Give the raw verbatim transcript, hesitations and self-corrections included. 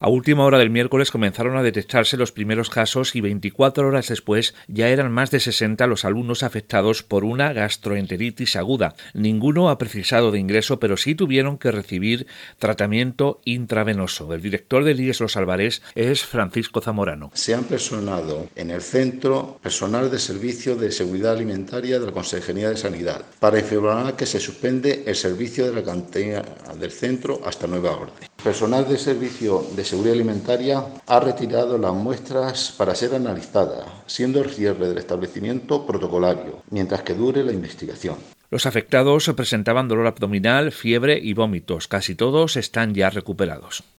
A última hora del miércoles comenzaron a detectarse los primeros casos y veinticuatro horas después ya eran más de sesenta los alumnos afectados por una gastroenteritis aguda. Ninguno ha precisado de ingreso, pero sí tuvieron que recibir tratamiento intravenoso. El director del I E S Los Álvarez es Francisco Zamorano. Se han personado en el centro personal de Servicio de Seguridad Alimentaria de la Consejería de Sanidad para informar que se suspende el servicio de la cantina del centro hasta nueva orden. El personal de Servicio de Seguridad Alimentaria ha retirado las muestras para ser analizadas, siendo el cierre del establecimiento protocolario, mientras que dure la investigación. Los afectados presentaban dolor abdominal, fiebre y vómitos. Casi todos están ya recuperados.